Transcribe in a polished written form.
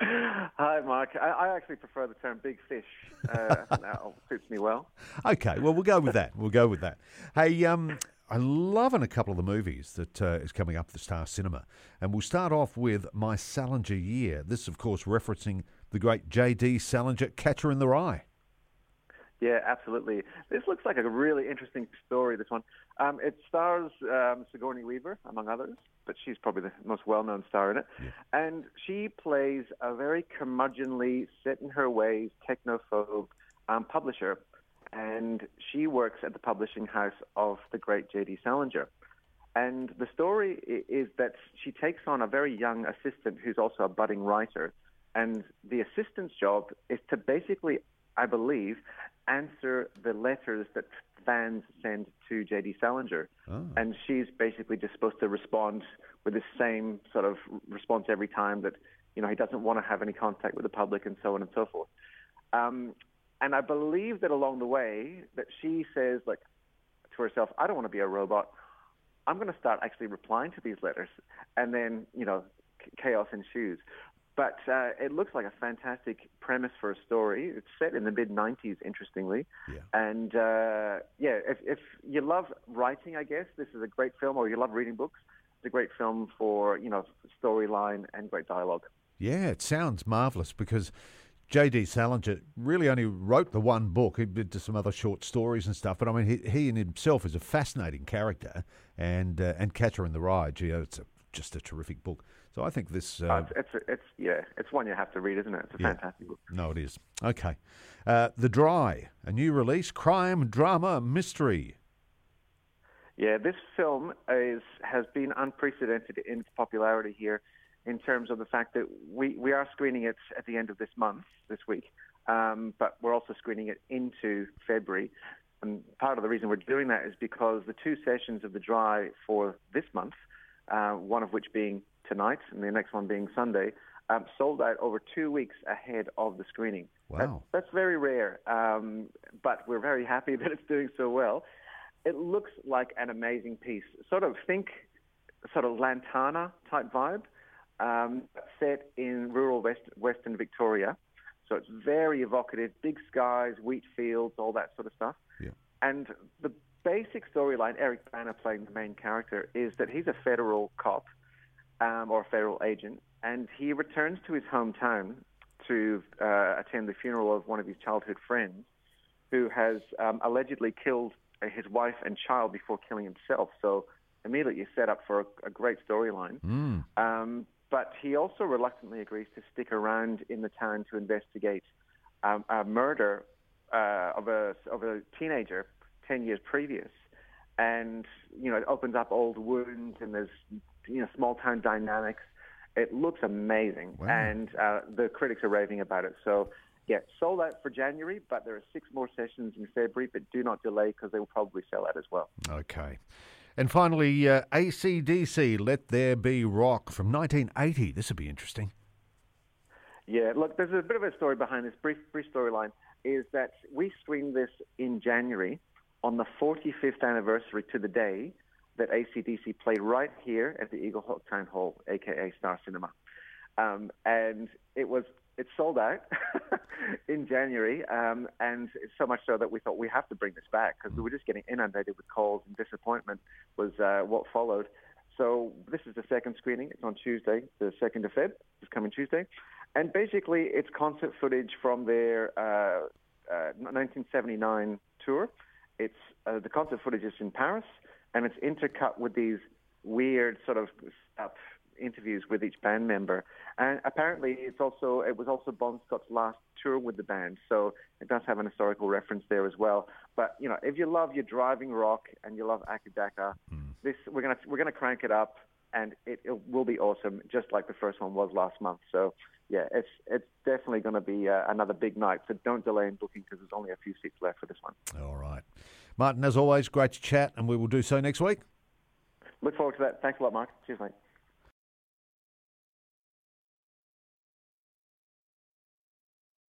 Hi, Mark. I actually prefer the term big fish. I think that suits me well. Okay, well, we'll go with that. We'll go with that. Hey, I'm loving a couple of the movies that is coming up at the Star Cinema. And we'll start off with My Salinger Year. This, of course, referencing the great J.D. Salinger, Catcher in the Rye. Yeah, absolutely. This looks like a really interesting story, this one. It stars Sigourney Weaver, among others, but she's probably the most well-known star in it. Yeah. And she plays a very curmudgeonly, set-in-her-ways, technophobe publisher, and she works at the publishing house of the great J.D. Salinger. And the story is that she takes on a very young assistant who's also a budding writer, and the assistant's job is to basically, I believe, answer the letters that fans send to J.D. Salinger. Oh. And she's basically just supposed to respond with the same sort of response every time that, you know, he doesn't want to have any contact with the public and so on and so forth. And I believe that along the way that she says, like, to herself, I don't want to be a robot. I'm going to start actually replying to these letters. And then, you know, chaos ensues. But it looks like a fantastic premise for a story. It's set in the mid-90s, interestingly. Yeah. And, if you love writing, I guess, this is a great film, or you love reading books, it's a great film for, you know, storyline and great dialogue. Yeah, it sounds marvellous because J.D. Salinger really only wrote the one book. He did some other short stories and stuff. But, I mean, he in himself is a fascinating character. And Catcher in the Rye, it's just a terrific book. So I think this... it's one you have to read, isn't it? It's a fantastic book. No, it is. Okay. The Dry, a new release, crime, drama, mystery. Yeah, this film has been unprecedented in its popularity here in terms of the fact that we are screening it at the end of this month, this week, but we're also screening it into February. And part of the reason we're doing that is because the two sessions of The Dry for this month, one of which being tonight and the next one being Sunday, sold out over 2 weeks ahead of the screening. Wow. That's very rare, but we're very happy that it's doing so well. It looks like an amazing piece. Sort of Lantana type vibe, set in rural Western Victoria. So it's very evocative, big skies, wheat fields, all that sort of stuff. Yeah. And the basic storyline, Eric Bana playing the main character, is that he's a federal cop or a federal agent, and he returns to his hometown to attend the funeral of one of his childhood friends who has allegedly killed his wife and child before killing himself. So immediately set up for a great storyline. But he also reluctantly agrees to stick around in the town to investigate a murder of a teenager 10 years previous. And, you know, it opens up old wounds and there's, you know, small town dynamics. It looks amazing. Wow. And the critics are raving about it. So, yeah, sold out for January, but there are 6 more sessions in February, but do not delay because they will probably sell out as well. Okay. And finally, AC/DC, Let There Be Rock from 1980. This would be interesting. Yeah, look, there's a bit of a story behind this. Brief storyline is that we screened this in January on the 45th anniversary to the day that AC/DC played right here at the Eagle Hawk Town Hall, a.k.a. Star Cinema. And it sold out in January, and so much so that we thought we have to bring this back because we were just getting inundated with calls, and disappointment was what followed. So this is the second screening. It's on Tuesday, the 2nd of Feb, this coming Tuesday. And basically it's concert footage from their 1979 tour. It's the concert footage is in Paris, and it's intercut with these weird sort of interviews with each band member. And apparently it was also Bon Scott's last tour with the band, so it does have an historical reference there as well. But, you know, if you love your driving rock and you love Akadaka, we're gonna crank it up, and it will be awesome, just like the first one was last month. So yeah, it's definitely going to be another big night. So don't delay in booking because there's only a few seats left for this one. All right, Martin, as always, great to chat, and we will do so next week. Look forward to that. Thanks a lot, Mark. Cheers, mate.